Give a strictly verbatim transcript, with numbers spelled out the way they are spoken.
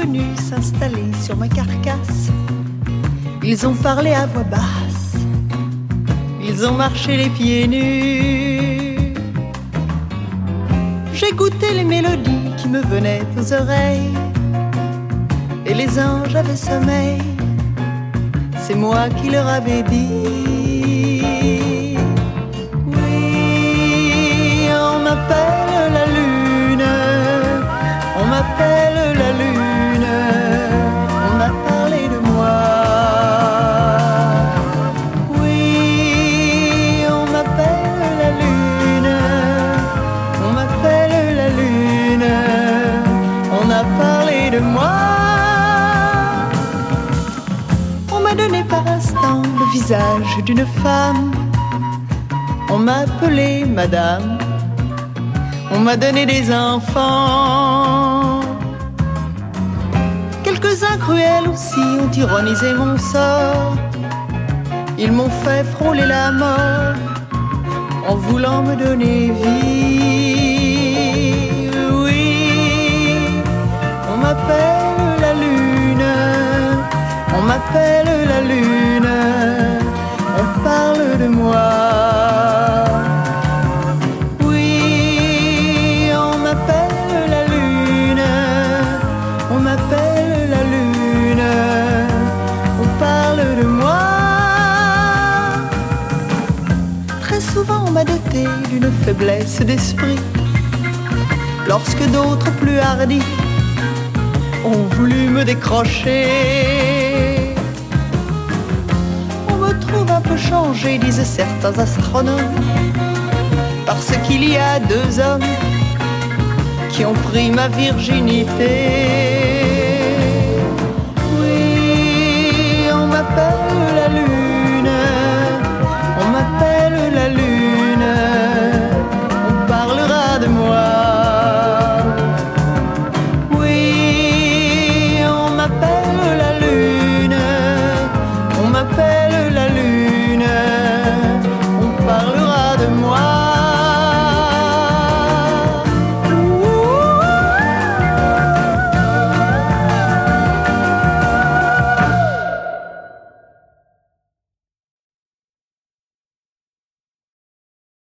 venus s'installer sur ma carcasse. Ils ont parlé à voix basse, ils ont marché les pieds nus. J'ai goûté les mélodies qui me venaient aux oreilles, et les anges avaient sommeil, c'est moi qui leur avais dit. Oui, on m'appelle la lune, on m'appelle la lune, on a parlé de moi. Oui, on m'appelle la lune, on m'appelle la lune, on a parlé de moi. On m'a donné par instant le visage d'une femme, on m'a appelé madame, on m'a donné des enfants. Quelques-uns cruels aussi ont ironisé mon sort, ils m'ont fait frôler la mort en voulant me donner vie. Oui, on m'appelle la lune, on m'appelle la lune, on parle de moi. Oui, on m'appelle la lune, on m'appelle la lune, on parle de moi. Très souvent on m'a doté d'une faiblesse d'esprit, lorsque d'autres plus hardis ont voulu me décrocher. On me trouve un peu changé, disaient certains astronomes, parce qu'il y a deux hommes qui ont pris ma virginité.